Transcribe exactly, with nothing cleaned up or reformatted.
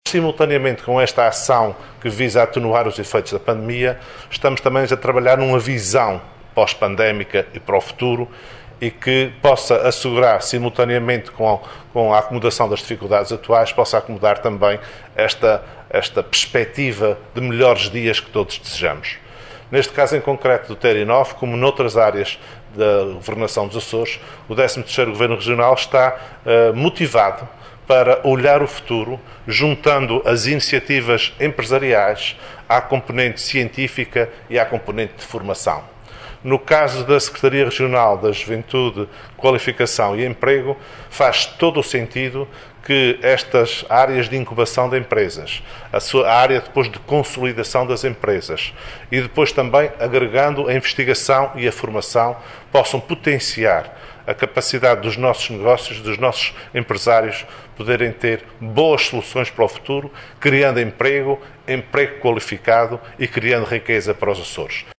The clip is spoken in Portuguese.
Simultaneamente com esta ação que visa atenuar os efeitos da pandemia, estamos também a trabalhar numa visão pós-pandémica e para o futuro e que possa assegurar, simultaneamente com a, com a acomodação das dificuldades atuais, possa acomodar também esta, esta perspectiva de melhores dias que todos desejamos. Neste caso em concreto do Terinov, como noutras áreas da governação dos Açores, o décimo terceiro Governo Regional está uh, motivado para olhar o futuro, juntando as iniciativas empresariais à componente científica e à componente de formação. No caso da Secretaria Regional da Juventude, Qualificação e Emprego, faz todo o sentido que estas áreas de incubação de empresas, a sua área depois de consolidação das empresas e depois também agregando a investigação e a formação, possam potenciar a capacidade dos nossos negócios, dos nossos empresários, poderem ter boas soluções para o futuro, criando emprego, emprego qualificado e criando riqueza para os Açores.